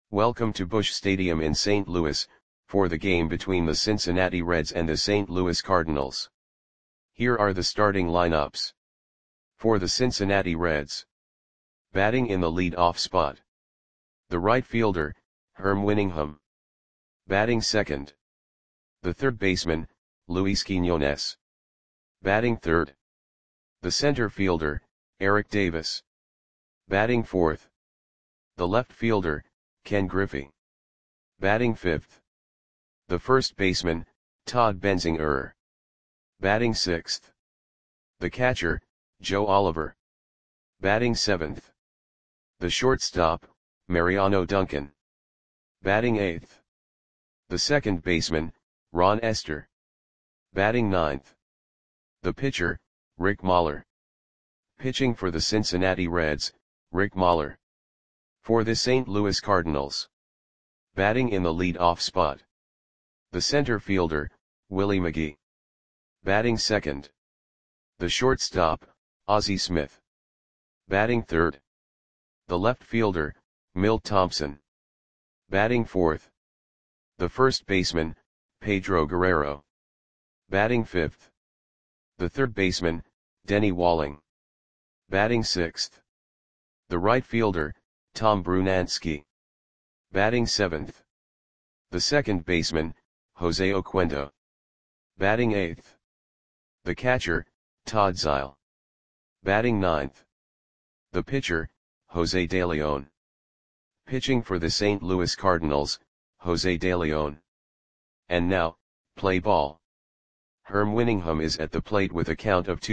Welcome to Busch Stadium in St. Louis, for the game between the Cincinnati Reds and the St. Louis Cardinals. Here are the starting lineups. For the Cincinnati Reds. Batting in the lead-off spot. The right fielder, Herm Winningham. Batting second. The third baseman, Luis Quiñones. Batting third. The center fielder, Eric Davis. Batting fourth. The left fielder, Ken Griffey. Batting fifth. The first baseman, Todd Benzinger. Batting sixth. The catcher, Joe Oliver. Batting seventh. The shortstop, Mariano Duncan. Batting eighth. The second baseman, Ron Estes. Batting ninth. The pitcher, Rick Mahler. Pitching for the Cincinnati Reds, Rick Mahler. For the St. Louis Cardinals. Batting in the lead-off spot. The center fielder, Willie McGee. Batting second. The shortstop, Ozzie Smith. Batting third. The left fielder, Milt Thompson. Batting fourth. The first baseman, Pedro Guerrero. Batting fifth. The third baseman, Denny Walling. Batting sixth. The right fielder, Tom Brunansky. Batting seventh. The second baseman, Jose Oquendo. Batting eighth. The catcher, Todd Zeile. Batting ninth. The pitcher, Jose De Leon. Pitching for the St. Louis Cardinals, Jose De Leon. And now, play ball. Herm Winningham is at the plate with a count of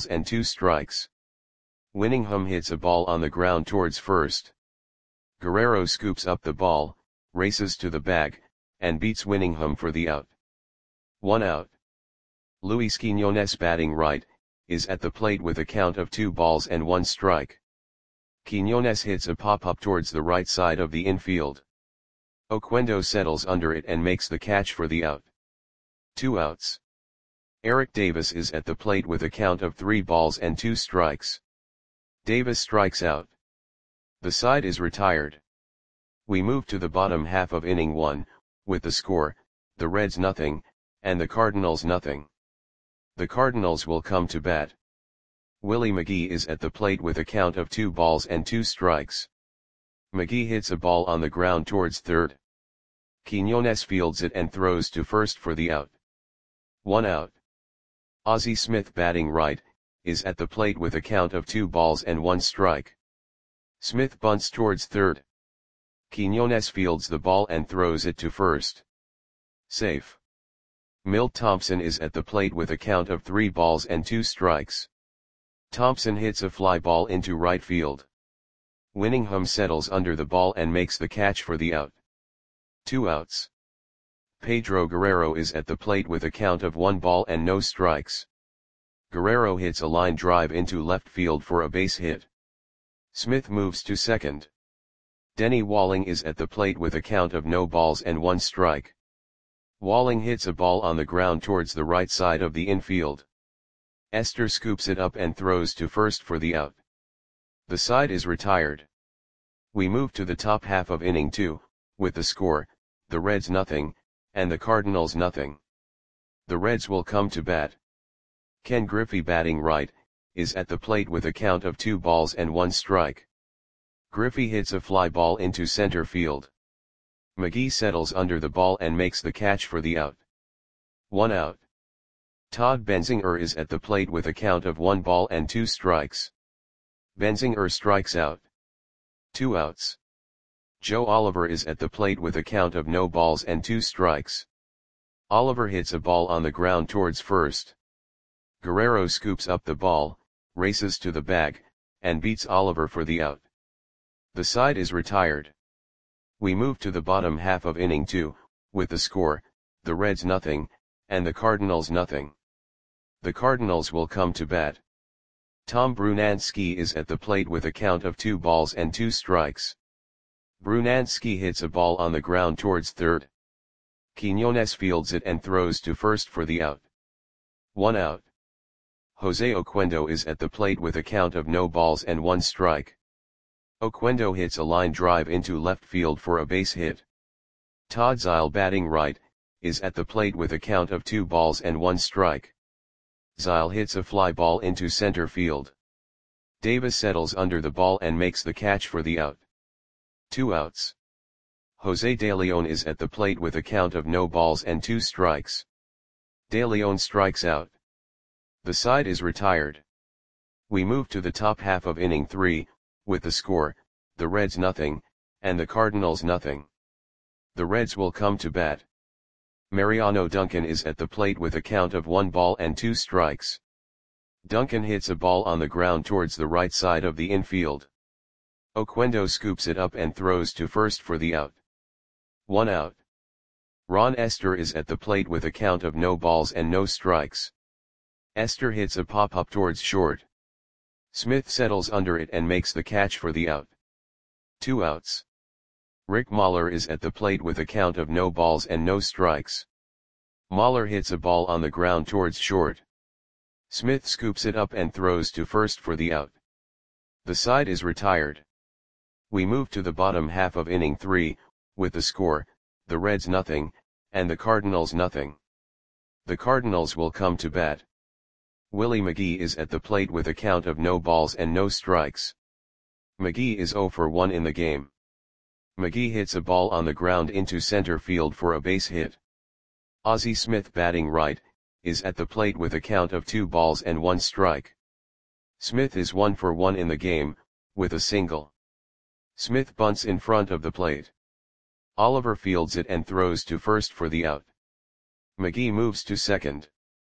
2-2 Winningham hits a ball on the ground towards first. Guerrero scoops up the ball, races to the bag, and beats Winningham for the out. 1 out. Luis Quiñones, batting right, is at the plate with a count of 2-1. Quiñones hits a pop-up towards the right side of the infield. Oquendo settles under it and makes the catch for the out. 2 outs. Eric Davis is at the plate with a count of 3-2. Davis strikes out. The side is retired. We move to the bottom half of inning 1, with the score, the Reds 0, and the Cardinals 0. The Cardinals will come to bat. Willie McGee is at the plate with a count of 2-2. McGee hits a ball on the ground towards third. Quiñones fields it and throws to first for the out. 1 out. Ozzie Smith, batting right, is at the plate with a count of 2-1. Smith bunts towards third. Quiñones fields the ball and throws it to first. Safe. Milt Thompson is at the plate with a count of 3-2. Thompson hits a fly ball into right field. Winningham settles under the ball and makes the catch for the out. 2 outs. Pedro Guerrero is at the plate with a count of 1-0. Guerrero hits a line drive into left field for a base hit. Smith moves to second. Denny Walling is at the plate with a count of 0-1. Walling hits a ball on the ground towards the right side of the infield. Estes scoops it up and throws to first for the out. The side is retired. We move to the top half of inning 2, with the score, the Reds 0, and the Cardinals 0. The Reds will come to bat. Ken Griffey, batting right, is at the plate with a count of 2-1. Griffey hits a fly ball into center field. McGee settles under the ball and makes the catch for the out. 1 out. Todd Benzinger is at the plate with a count of 1-2. Benzinger strikes out. 2 outs. Joe Oliver is at the plate with a count of 0-2. Oliver hits a ball on the ground towards first. Guerrero scoops up the ball, races to the bag, and beats Oliver for the out. The side is retired. We move to the bottom half of inning 2, with the score, the Reds 0, and the Cardinals 0. The Cardinals will come to bat. Tom Brunansky is at the plate with a count of 2-2. Brunansky hits a ball on the ground towards third. Quiñones fields it and throws to first for the out. 1 out. Jose Oquendo is at the plate with a count of 0-1. Oquendo hits a line drive into left field for a base hit. Todd Zeile, batting right, is at the plate with a count of 2 balls and 1 strike. Zeile hits a fly ball into center field. Davis settles under the ball and makes the catch for the out. 2 outs. Jose De Leon is at the plate with a count of no balls and 2 strikes. De Leon strikes out. The side is retired. We move to the top half of inning 3, with the score, the Reds nothing, and the Cardinals nothing. The Reds will come to bat. Mariano Duncan is at the plate with a count of 1 ball and 2 strikes. Duncan hits a ball on the ground towards the right side of the infield. Oquendo scoops it up and throws to first for the out. 1 out. Ron Estes is at the plate with a count of no balls and no strikes. Estes hits a pop-up towards short. Smith settles under it and makes the catch for the out. 2 outs. Rick Mahler is at the plate with a count of no balls and no strikes. Mahler hits a ball on the ground towards short. Smith scoops it up and throws to first for the out. The side is retired. We move to the bottom half of inning 3, with the score, the Reds nothing, and the Cardinals nothing. The Cardinals will come to bat. Willie McGee is at the plate with a count of no balls and no strikes. McGee is 0 for 1 in the game. McGee hits a ball on the ground into center field for a base hit. Ozzie Smith, batting right, is at the plate with a count of 2 balls and 1 strike. Smith is 1 for 1 in the game, with a single. Smith bunts in front of the plate. Oliver fields it and throws to first for the out. McGee moves to second.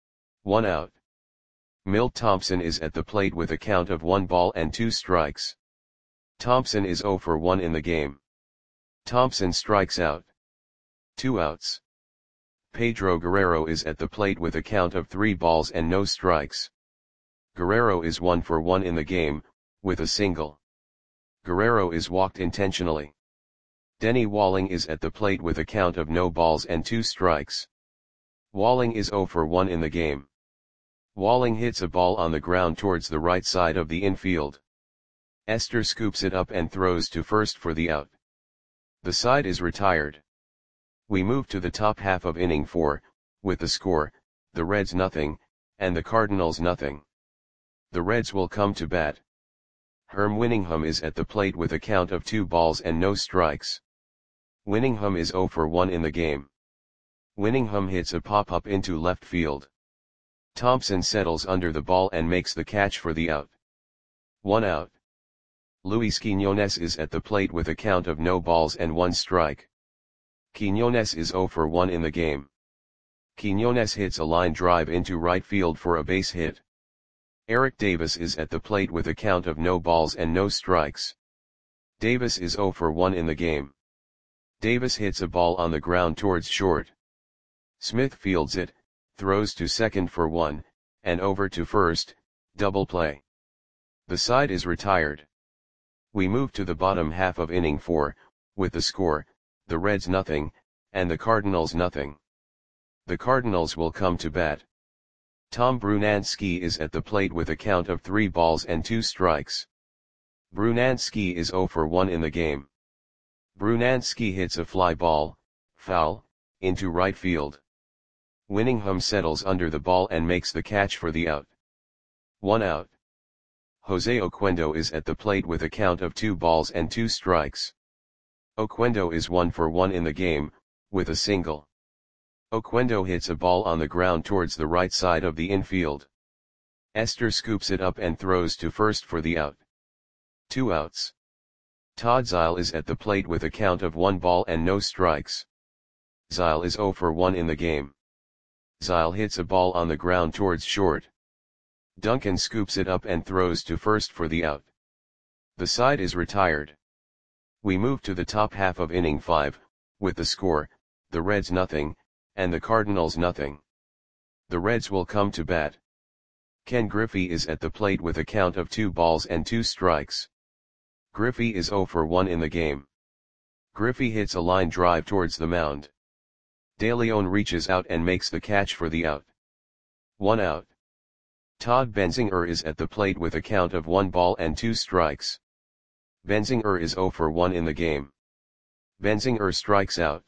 1 out. Milt Thompson is at the plate with a count of 1 ball and 2 strikes. Thompson is 0 for 1 in the game. Thompson strikes out. 2 outs. Pedro Guerrero is at the plate with a count of 3 balls and no strikes. Guerrero is 1 for 1 in the game, with a single. Guerrero is walked intentionally. Denny Walling is at the plate with a count of no balls and 2 strikes. Walling is 0 for 1 in the game. Walling hits a ball on the ground towards the right side of the infield. Estes scoops it up and throws to first for the out. The side is retired. We move to the top half of inning 4, with the score, the Reds nothing, and the Cardinals nothing. The Reds will come to bat. Herm Winningham is at the plate with a count of 2 balls and no strikes. Winningham is 0 for 1 in the game. Winningham hits a pop-up into left field. Thompson settles under the ball and makes the catch for the out. 1 out. Luis Quiñones is at the plate with a count of no balls and 1 strike. Quiñones is 0 for 1 in the game. Quiñones hits a line drive into right field for a base hit. Eric Davis is at the plate with a count of no balls and no strikes. Davis is 0 for 1 in the game. Davis hits a ball on the ground towards short. Smith fields it, throws to second for 1, and over to first, double play. The side is retired. We move to the bottom half of inning 4, with the score, the Reds nothing, and the Cardinals nothing. The Cardinals will come to bat. Tom Brunansky is at the plate with a count of 3 balls and 2 strikes. Brunansky is 0 for 1 in the game. Brunansky hits a fly ball, foul, into right field. Winningham settles under the ball and makes the catch for the out. 1 out. Jose Oquendo is at the plate with a count of 2 balls and 2 strikes. Oquendo is 1 for 1 in the game, with a single. Oquendo hits a ball on the ground towards the right side of the infield. Estes scoops it up and throws to first for the out. 2 outs. Todd Zeile is at the plate with a count of 1 ball and no strikes. Zeile is 0 for 1 in the game. Zeile hits a ball on the ground towards short. Duncan scoops it up and throws to first for the out. The side is retired. We move to the top half of inning 5, with the score, the Reds nothing, and the Cardinals nothing. The Reds will come to bat. Ken Griffey is at the plate with a count of 2 balls and 2 strikes. Griffey is 0 for 1 in the game. Griffey hits a line drive towards the mound. De Leon reaches out and makes the catch for the out. 1 out. Todd Benzinger is at the plate with a count of 1 ball and 2 strikes. Benzinger is 0 for 1 in the game. Benzinger strikes out.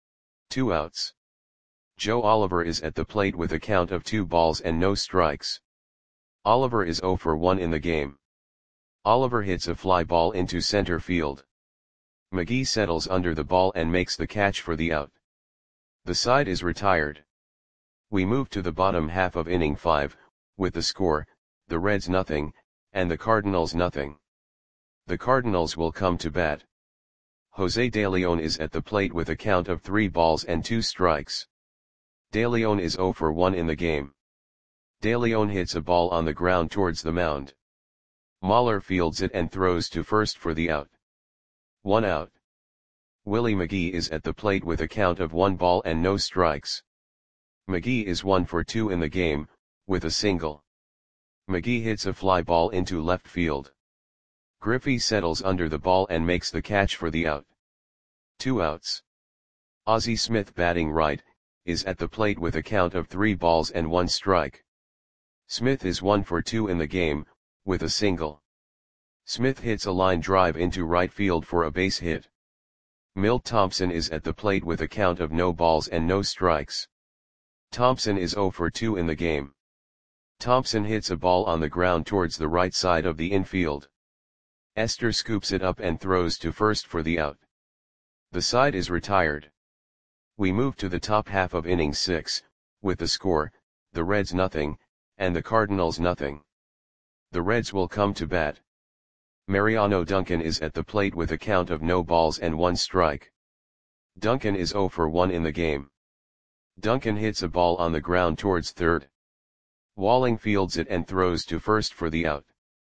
2 outs. Joe Oliver is at the plate with a count of 2 balls and no strikes. Oliver is 0 for 1 in the game. Oliver hits a fly ball into center field. McGee settles under the ball and makes the catch for the out. The side is retired. We move to the bottom half of inning 5, with the score, the Reds nothing, and the Cardinals nothing. The Cardinals will come to bat. Jose De Leon is at the plate with a count of 3 balls and 2 strikes. De Leon is 0 for 1 in the game. De Leon hits a ball on the ground towards the mound. Mahler fields it and throws to first for the out. 1 out. Willie McGee is at the plate with a count of 1 ball and no strikes. McGee is 1 for 2 in the game, with a single. McGee hits a fly ball into left field. Griffey settles under the ball and makes the catch for the out. 2 outs. Ozzie Smith, batting right, is at the plate with a count of 3 balls and 1 strike. Smith is 1 for 2 in the game, with a single. Smith hits a line drive into right field for a base hit. Milt Thompson is at the plate with a count of no balls and no strikes. Thompson is 0 for 2 in the game. Thompson hits a ball on the ground towards the right side of the infield. Esther scoops it up and throws to first for the out. The side is retired. We move to the top half of inning 6, with the score, the Reds nothing, and the Cardinals nothing. The Reds will come to bat. Mariano Duncan is at the plate with a count of no balls and 1 strike. Duncan is 0 for 1 in the game. Duncan hits a ball on the ground towards third. Walling fields it and throws to first for the out.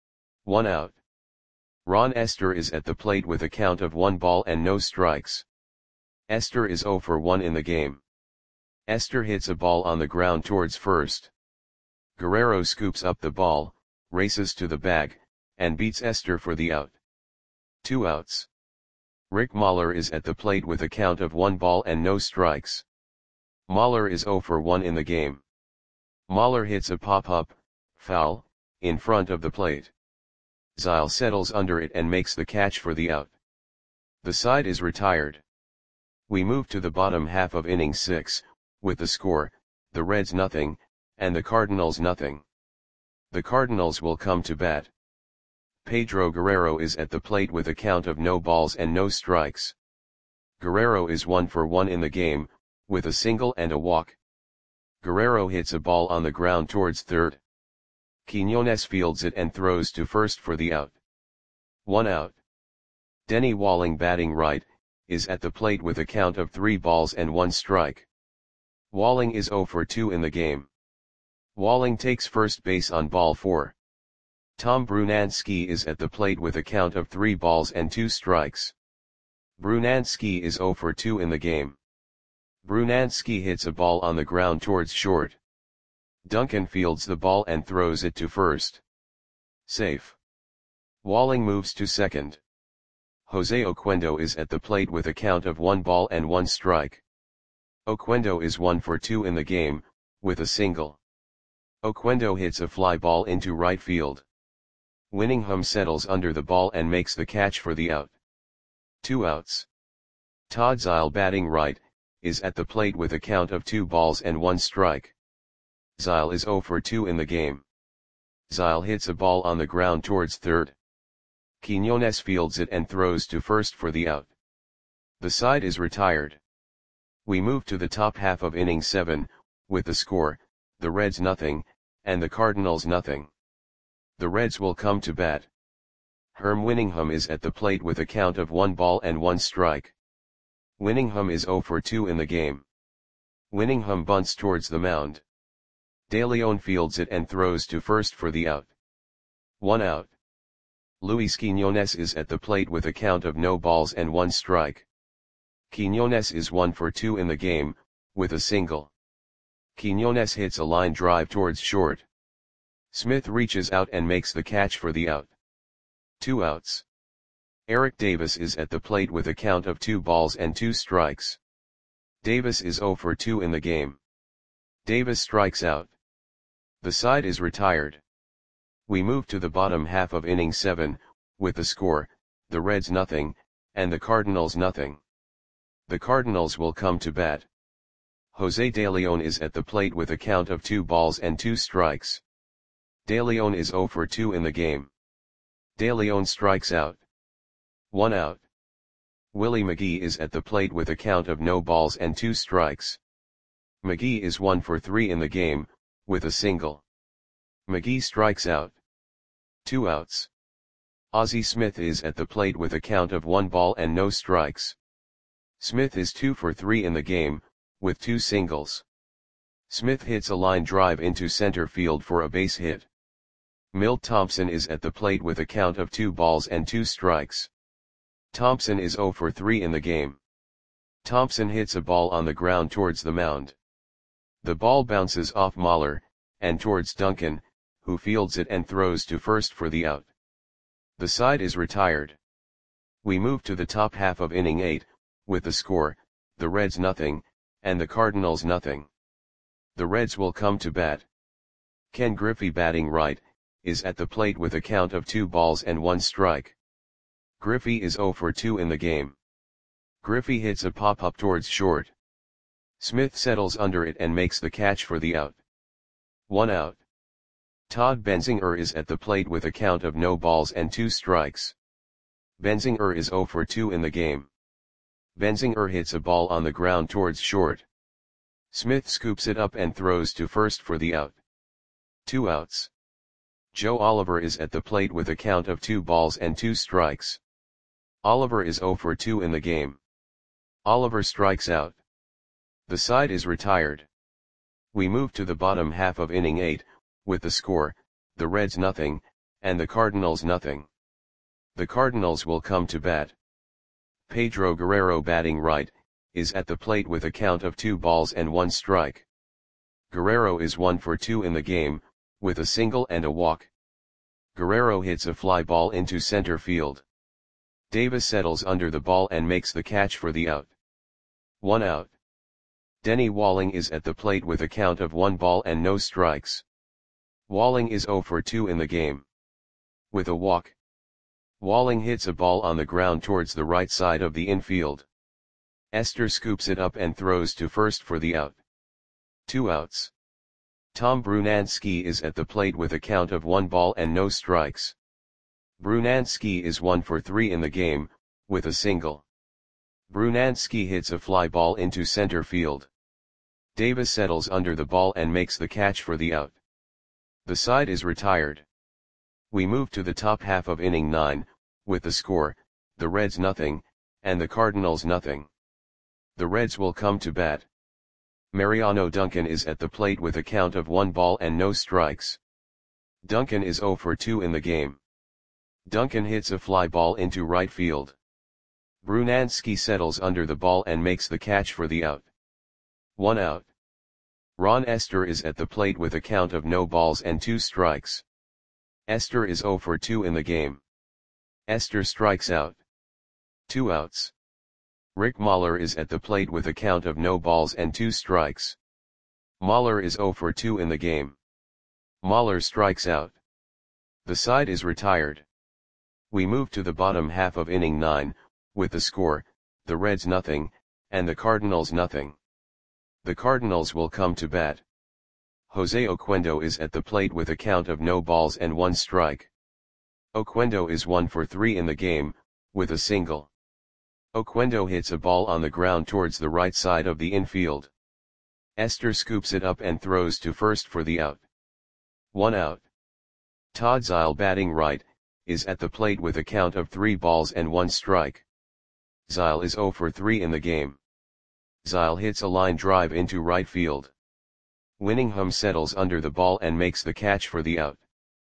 1 out. Ron Esther is at the plate with a count of 1 ball and no strikes. Esther is 0 for 1 in the game. Esther hits a ball on the ground towards first. Guerrero scoops up the ball, races to the bag, and beats Esther for the out. 2 outs. Rick Mahler is at the plate with a count of 1 ball and no strikes. Mahler is 0 for 1 in the game. Mahler hits a pop-up, foul, in front of the plate. Zile settles under it and makes the catch for the out. The side is retired. We move to the bottom half of inning 6, with the score, the Reds nothing, and the Cardinals nothing. The Cardinals will come to bat. Pedro Guerrero is at the plate with a count of no balls and no strikes. Guerrero is 1 for 1 in the game, with a single and a walk. Guerrero hits a ball on the ground towards third. Quiñones fields it and throws to first for the out. 1 out. Denny Walling, batting right, is at the plate with a count of 3 balls and 1 strike. Walling is 0 for 2 in the game. Walling takes first base on ball 4. Tom Brunansky is at the plate with a count of 3 balls and 2 strikes. Brunansky is 0 for 2 in the game. Brunansky hits a ball on the ground towards short. Duncan fields the ball and throws it to first. Safe. Walling moves to second. Jose Oquendo is at the plate with a count of 1 ball and 1 strike. Oquendo is 1 for 2 in the game, with a single. Oquendo hits a fly ball into right field. Winningham settles under the ball and makes the catch for the out. 2 outs. Todd Zile, batting right, is at the plate with a count of 2 balls and 1 strike. Zile is 0 for 2 in the game. Zile hits a ball on the ground towards third. Quiñones fields it and throws to first for the out. The side is retired. We move to the top half of inning 7, with the score, the Reds nothing, and the Cardinals nothing. The Reds will come to bat. Herm Winningham is at the plate with a count of 1 ball and 1 strike. Winningham is 0 for 2 in the game. Winningham bunts towards the mound. De Leon fields it and throws to first for the out. 1 out. Luis Quiñones is at the plate with a count of no balls and 1 strike. Quiñones is 1 for 2 in the game, with a single. Quiñones hits a line drive towards short. Smith reaches out and makes the catch for the out. 2 outs. Eric Davis is at the plate with a count of 2 balls and 2 strikes. Davis is 0 for 2 in the game. Davis strikes out. The side is retired. We move to the bottom half of inning 7, with the score, the Reds nothing, and the Cardinals nothing. The Cardinals will come to bat. Jose De Leon is at the plate with a count of 2 balls and 2 strikes. De Leon is 0 for 2 in the game. De Leon strikes out. 1 out. Willie McGee is at the plate with a count of no balls and 2 strikes. McGee is 1 for 3 in the game, with a single. McGee strikes out. 2 outs. Ozzie Smith is at the plate with a count of 1 ball and no strikes. Smith is 2 for 3 in the game, with 2 singles. Smith hits a line drive into center field for a base hit. Milt Thompson is at the plate with a count of 2 balls and 2 strikes. Thompson is 0 for 3 in the game. Thompson hits a ball on the ground towards the mound. The ball bounces off Mahler, and towards Duncan, who fields it and throws to first for the out. The side is retired. We move to the top half of inning 8, with the score, the Reds nothing, and the Cardinals nothing. The Reds will come to bat. Ken Griffey, batting right, is at the plate with a count of 2 balls and 1 strike. Griffey is 0 for 2 in the game. Griffey hits a pop-up towards short. Smith settles under it and makes the catch for the out. 1 out. Todd Benzinger is at the plate with a count of no balls and 2 strikes. Benzinger is 0 for 2 in the game. Benzinger hits a ball on the ground towards short. Smith scoops it up and throws to first for the out. 2 outs. Joe Oliver is at the plate with a count of 2 balls and 2 strikes. Oliver is 0 for 2 in the game. Oliver strikes out. The side is retired. We move to the bottom half of inning 8, with the score, the Reds nothing, and the Cardinals nothing. The Cardinals will come to bat. Pedro Guerrero, batting right, is at the plate with a count of 2 balls and 1 strike. Guerrero is 1 for 2 in the game, with a single and a walk. Guerrero hits a fly ball into center field. Davis settles under the ball and makes the catch for the out. 1 out. Denny Walling is at the plate with a count of 1 ball and no strikes. Walling is 0 for 2 in the game. With a walk. Walling hits a ball on the ground towards the right side of the infield. Esther scoops it up and throws to first for the out. 2 outs. Tom Brunansky is at the plate with a count of 1 ball and no strikes. Brunansky is 1 for 3 in the game, with a single. Brunansky hits a fly ball into center field. Davis settles under the ball and makes the catch for the out. The side is retired. We move to the top half of inning 9, with the score, the Reds nothing, and the Cardinals nothing. The Reds will come to bat. Mariano Duncan is at the plate with a count of 1 ball and no strikes. Duncan is 0 for 2 in the game. Duncan hits a fly ball into right field. Brunansky settles under the ball and makes the catch for the out. 1 out. Ron Esther is at the plate with a count of no balls and 2 strikes. Esther is 0 for 2 in the game. Esther strikes out. 2 outs. Rick Mahler is at the plate with a count of no balls and 2 strikes. Mahler is 0 for 2 in the game. Mahler strikes out. The side is retired. We move to the bottom half of inning 9, with the score, the Reds nothing, and the Cardinals nothing. The Cardinals will come to bat. Jose Oquendo is at the plate with a count of no balls and 1 strike. Oquendo is 1 for 3 in the game, with a single. Oquendo hits a ball on the ground towards the right side of the infield. Esther scoops it up and throws to first for the out. 1 out. Todd Zeile, batting right, is at the plate with a count of 3 balls and 1 strike. Zeile is 0 for 3 in the game. Zeile hits a line drive into right field. Winningham settles under the ball and makes the catch for the out.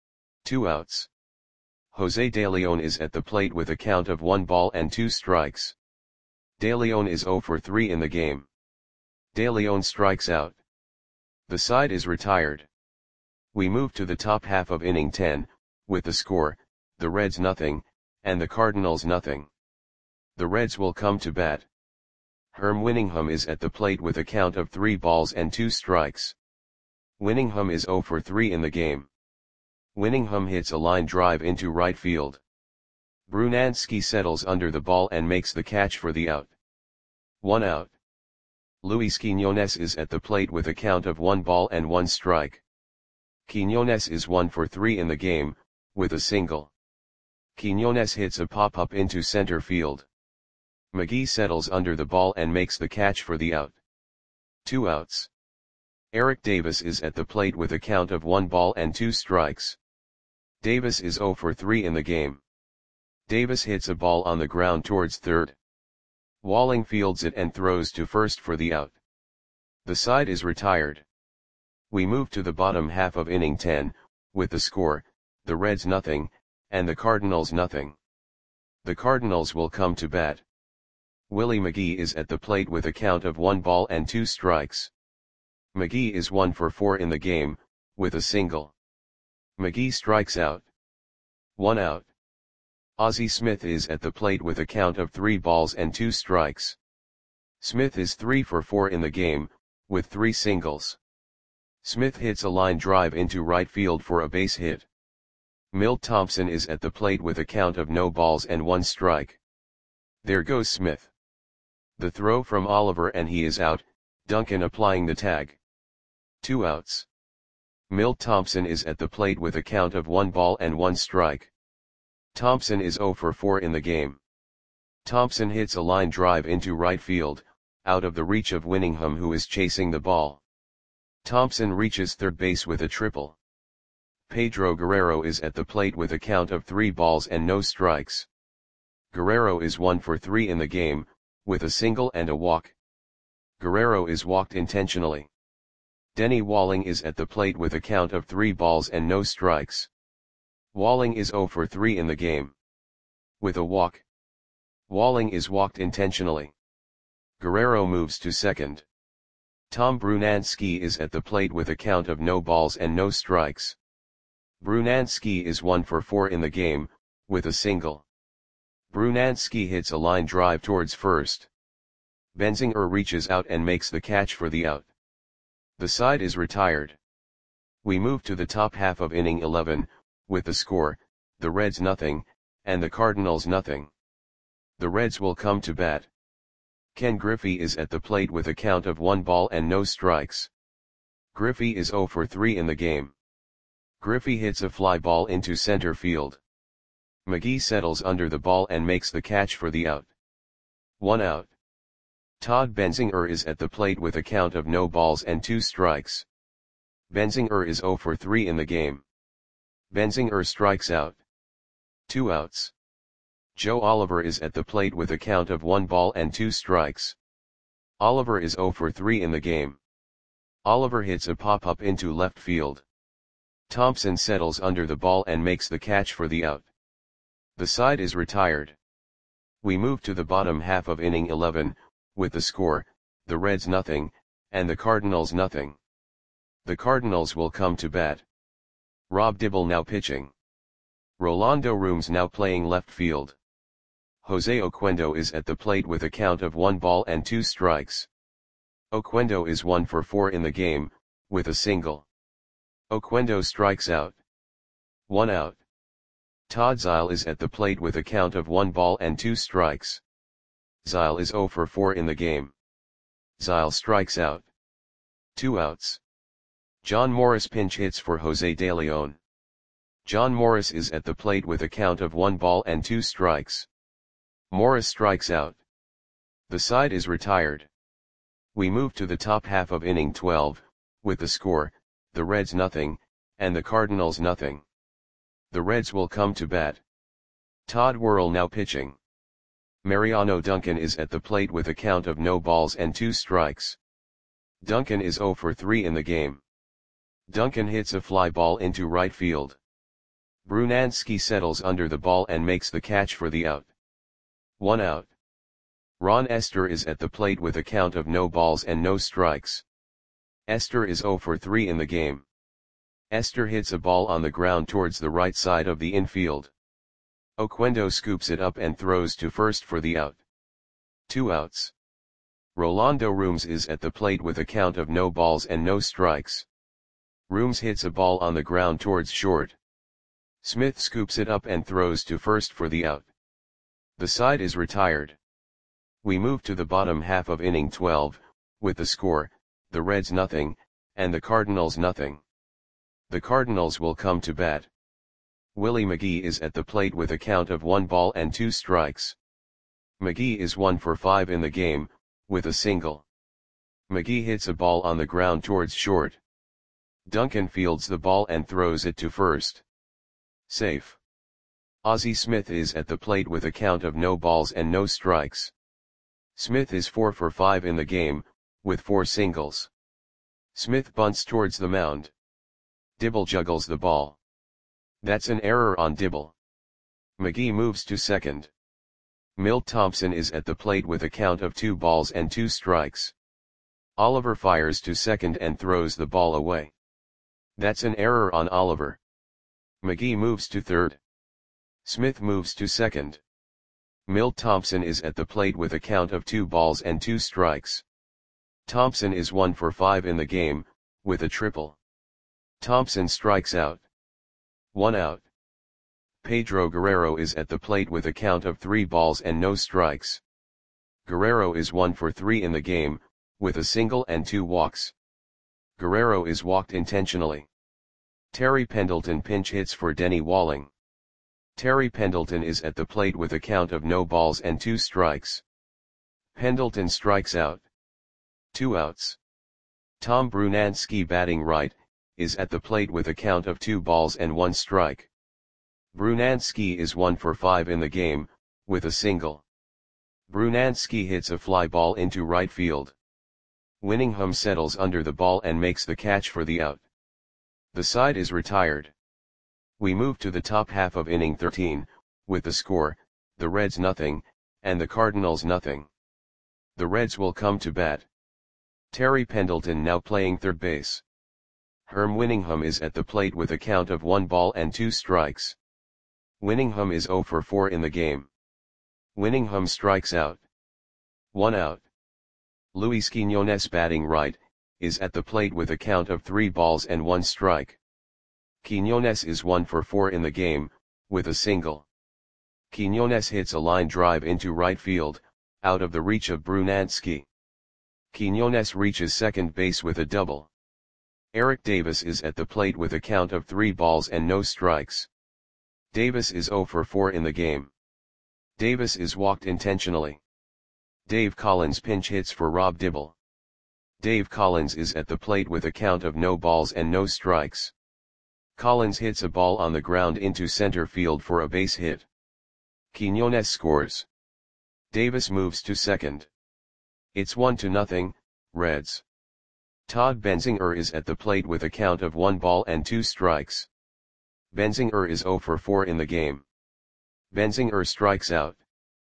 2 outs. Jose De Leon is at the plate with a count of 1 ball and 2 strikes. De Leon is 0 for 3 in the game. De Leon strikes out. The side is retired. We move to the top half of inning 10, with the score, the Reds nothing, and the Cardinals nothing. The Reds will come to bat. Herm Winningham is at the plate with a count of 3 balls and 2 strikes. Winningham is 0 for 3 in the game. Winningham hits a line drive into right field. Brunansky settles under the ball and makes the catch for the out. 1 out. Luis Quiñones is at the plate with a count of 1 ball and 1 strike. Quiñones is 1 for 3 in the game, with a single. Quiñones hits a pop-up into center field. McGee settles under the ball and makes the catch for the out. 2 outs. Eric Davis is at the plate with a count of 1 ball and 2 strikes. Davis is 0 for 3 in the game. Davis hits a ball on the ground towards third. Walling fields it and throws to first for the out. The side is retired. We move to the bottom half of inning 10, with the score, the Reds nothing, and the Cardinals nothing. The Cardinals will come to bat. Willie McGee is at the plate with a count of 1 ball and 2 strikes. McGee is 1 for 4 in the game, with a single. McGee strikes out. 1 out. Ozzie Smith is at the plate with a count of 3 balls and 2 strikes. Smith is 3 for 4 in the game, with 3 singles. Smith hits a line drive into right field for a base hit. Milt Thompson is at the plate with a count of no balls and 1 strike. There goes Smith. The throw from Oliver and he is out, Duncan applying the tag. 2 outs. Milt Thompson is at the plate with a count of 1 ball and 1 strike. Thompson is 0 for 4 in the game. Thompson hits a line drive into right field, out of the reach of Winningham who is chasing the ball. Thompson reaches third base with a triple. Pedro Guerrero is at the plate with a count of 3 balls and no strikes. Guerrero is 1 for 3 in the game, with a single and a walk. Guerrero is walked intentionally. Denny Walling is at the plate with a count of 3 balls and no strikes. Walling is 0 for 3 in the game. With a walk. Walling is walked intentionally. Guerrero moves to second. Tom Brunansky is at the plate with a count of no balls and no strikes. Brunansky is 1 for 4 in the game, with a single. Brunansky hits a line drive towards first. Benzinger reaches out and makes the catch for the out. The side is retired. We move to the top half of inning 11, with the score, the Reds nothing, and the Cardinals nothing. The Reds will come to bat. Ken Griffey is at the plate with a count of 1 ball and no strikes. Griffey is 0 for 3 in the game. Griffey hits a fly ball into center field. McGee settles under the ball and makes the catch for the out. 1 out. Todd Benzinger is at the plate with a count of no balls and 2 strikes. Benzinger is 0 for 3 in the game. Benzinger strikes out. 2 outs. Joe Oliver is at the plate with a count of 1 ball and 2 strikes. Oliver is 0 for 3 in the game. Oliver hits a pop-up into left field. Thompson settles under the ball and makes the catch for the out. The side is retired. We move to the bottom half of inning 11, with the score, the Reds nothing, and the Cardinals nothing. The Cardinals will come to bat. Rob Dibble now pitching. Rolando Rooms now playing left field. Jose Oquendo is at the plate with a count of 1 ball and 2 strikes. Oquendo is 1 for 4 in the game, with a single. Oquendo strikes out. 1 out. Todd Zeile is at the plate with a count of 1 ball and 2 strikes. Zeile is 0 for 4 in the game. Zeile strikes out. 2 outs. John Morris pinch hits for Jose De Leon. John Morris is at the plate with a count of 1 ball and 2 strikes. Morris strikes out. The side is retired. We move to the top half of inning 12, with the score, the Reds nothing, and the Cardinals nothing. The Reds will come to bat. Todd Worrell now pitching. Mariano Duncan is at the plate with a count of no balls and 2 strikes. Duncan is 0 for 3 in the game. Duncan hits a fly ball into right field. Brunansky settles under the ball and makes the catch for the out. 1 out. Ron Estes is at the plate with a count of no balls and no strikes. Estes is 0 for 3 in the game. Estes hits a ball on the ground towards the right side of the infield. Oquendo scoops it up and throws to first for the out. 2 outs. Rolando Rooms is at the plate with a count of no balls and no strikes. Rooms hits a ball on the ground towards short. Smith scoops it up and throws to first for the out. The side is retired. We move to the bottom half of inning 12, with the score, the Reds nothing, and the Cardinals nothing. The Cardinals will come to bat. Willie McGee is at the plate with a count of 1 ball and 2 strikes. McGee is 1 for 5 in the game, with a single. McGee hits a ball on the ground towards short. Duncan fields the ball and throws it to first. Safe. Ozzie Smith is at the plate with a count of no balls and no strikes. Smith is 4 for 5 in the game, with 4 singles. Smith bunts towards the mound. Dibble juggles the ball. That's an error on Dibble. McGee moves to second. Milt Thompson is at the plate with a count of 2 balls and 2 strikes. Oliver fires to second and throws the ball away. That's an error on Oliver. McGee moves to third. Smith moves to second. Milt Thompson is at the plate with a count of 2 balls and 2 strikes. Thompson is 1 for 5 in the game, with a triple. Thompson strikes out. 1 out. Pedro Guerrero is at the plate with a count of 3 balls and no strikes. Guerrero is 1 for 3 in the game, with a single and 2 walks. Guerrero is walked intentionally. Terry Pendleton pinch hits for Denny Walling. Terry Pendleton is at the plate with a count of no balls and 2 strikes. Pendleton strikes out. 2 outs. Tom Brunansky, batting right, is at the plate with a count of 2 balls and 1 strike. Brunansky is 1 for 5 in the game, with a single. Brunansky hits a fly ball into right field. Winningham settles under the ball and makes the catch for the out. The side is retired. We move to the top half of inning 13, with the score, the Reds nothing, and the Cardinals nothing. The Reds will come to bat. Terry Pendleton now playing third base. Herm Winningham is at the plate with a count of 1 ball and 2 strikes. Winningham is 0 for 4 in the game. Winningham strikes out. 1 out. Luis Quiñones, batting right, is at the plate with a count of 3 balls and 1 strike. Quiñones is 1 for 4 in the game, with a single. Quiñones hits a line drive into right field, out of the reach of Brunansky. Quiñones reaches second base with a double. Eric Davis is at the plate with a count of 3 balls and no strikes. Davis is 0 for 4 in the game. Davis is walked intentionally. Dave Collins pinch hits for Rob Dibble. Dave Collins is at the plate with a count of no balls and no strikes. Collins hits a ball on the ground into center field for a base hit. Quiñones scores. Davis moves to second. It's 1-0, Reds. Todd Benzinger is at the plate with a count of 1 ball and 2 strikes. Benzinger is 0 for 4 in the game. Benzinger strikes out.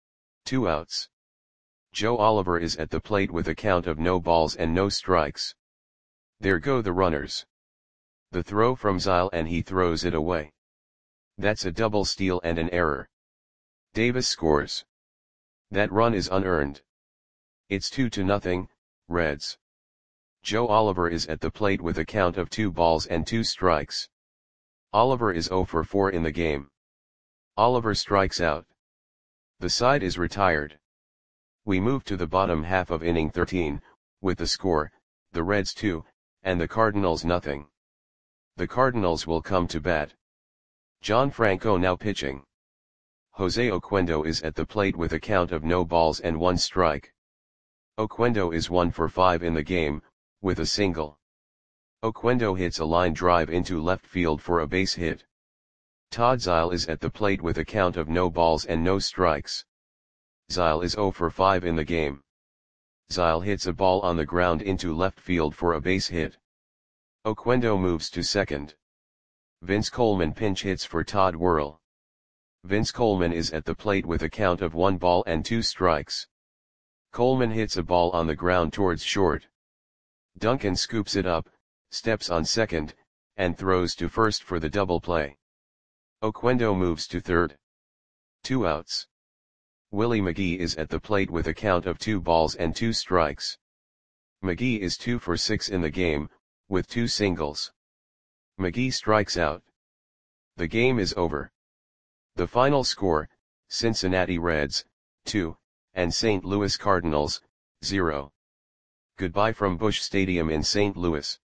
2 outs. Joe Oliver is at the plate with a count of no balls and no strikes. There go the runners. The throw from Zile and he throws it away. That's a double steal and an error. Davis scores. That run is unearned. It's 2-0, Reds. Joe Oliver is at the plate with a count of 2 balls and 2 strikes. Oliver is 0 for 4 in the game. Oliver strikes out. The side is retired. We move to the bottom half of inning 13, with the score, the Reds 2, and the Cardinals nothing. The Cardinals will come to bat. John Franco now pitching. Jose Oquendo is at the plate with a count of no balls and 1 strike. Oquendo is 1 for 5 in the game, with a single. Oquendo hits a line drive into left field for a base hit. Todd Zile is at the plate with a count of no balls and no strikes. Zile is 0 for 5 in the game. Zile hits a ball on the ground into left field for a base hit. Oquendo moves to second. Vince Coleman pinch hits for Todd Worrell. Vince Coleman is at the plate with a count of 1 ball and 2 strikes. Coleman hits a ball on the ground towards short. Duncan scoops it up, steps on second, and throws to first for the double play. Oquendo moves to third. 2 outs. Willie McGee is at the plate with a count of 2 balls and 2 strikes. McGee is 2 for 6 in the game, with 2 singles. McGee strikes out. The game is over. The final score, Cincinnati Reds, 2, and St. Louis Cardinals, 0. Goodbye from Busch Stadium in St. Louis.